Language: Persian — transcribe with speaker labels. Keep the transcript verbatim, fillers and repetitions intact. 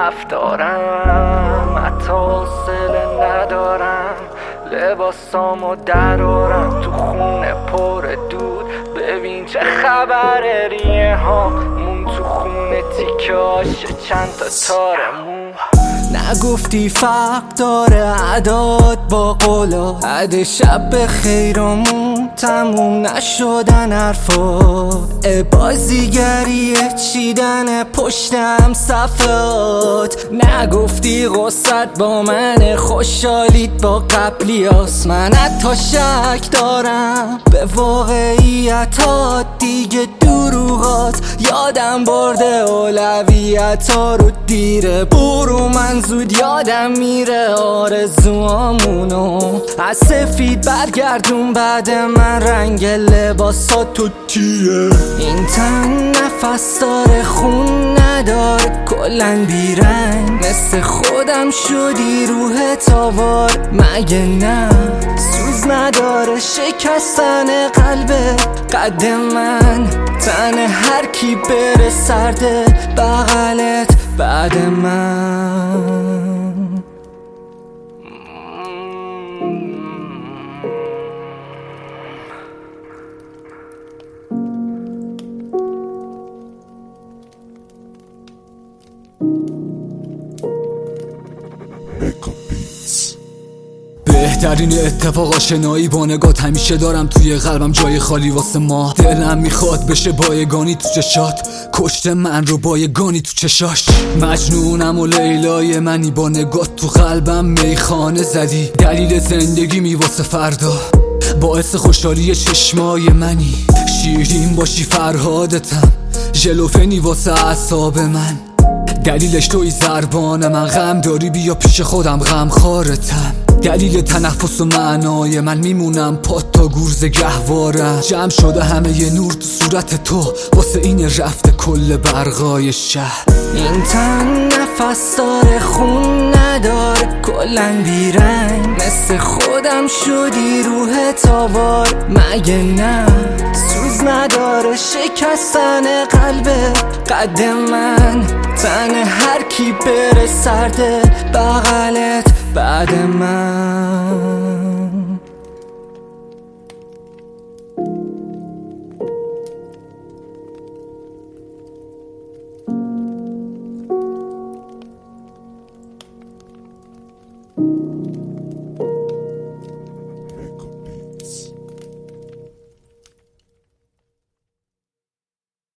Speaker 1: رفتارم، حتی حوصله ندارم لباسامو درارم تو خونه پر دود. ببین چه خبره، ریه ها مون تو خونه تیکه هاشه چند تا تارمون. نگفتی فرق داره عداد با قولا، عد شب بخیرمون تموم نشدن حرفا. بازیگریه چیدن پشتم صفات. نگفتی غصت با من، خوشحالیت با قبلیاست. من حتی شک دارم به واقعیتات، دیگه دروغات یادم برده اولویت ها رو دیره. برو من زود یادم میره آرزوامونو. از سفید برگردون بعد من رنگ لباسات تو تیه. این تن نفس داره خون نداره کلن بیرنگ، مثل خودم شدی روح تاوار مگه نه؟ سوز نداره شکستن قلبه قد من، تن هر کی بره سرده بغلت بعد من.
Speaker 2: بهترین اتفاق آشنایی با نگات، همیشه دارم توی قلبم جای خالی واسه ما. دلم میخواد بشه بایگانی تو چشات، کشت من رو بایگانی تو چشاش. مجنونم و لیلای منی، با نگات تو قلبم میخانه زدی. دلیل زندگی می واسه فردا، باعث خوشحالی چشمای منی. شیرین باشی فرهادتم، ژلوفنی واسه اعصاب من. دلیلش توی زربان من، غم داری بیا پیش خودم غم خارتم. دلیل تنفس و معنای من، میمونم پات تا گورز گهوارم. جمع شده همه ی نور تو صورت تو، واسه این رفته کل برقای شهر.
Speaker 1: این تن نفس داره خون نداره کلن بیرنگ، مثل خودم شدی روح تاوار مگه نه؟ سوز نداره شکستن قلبه قد من، تن هر کی بره سرده بغلت بعد من.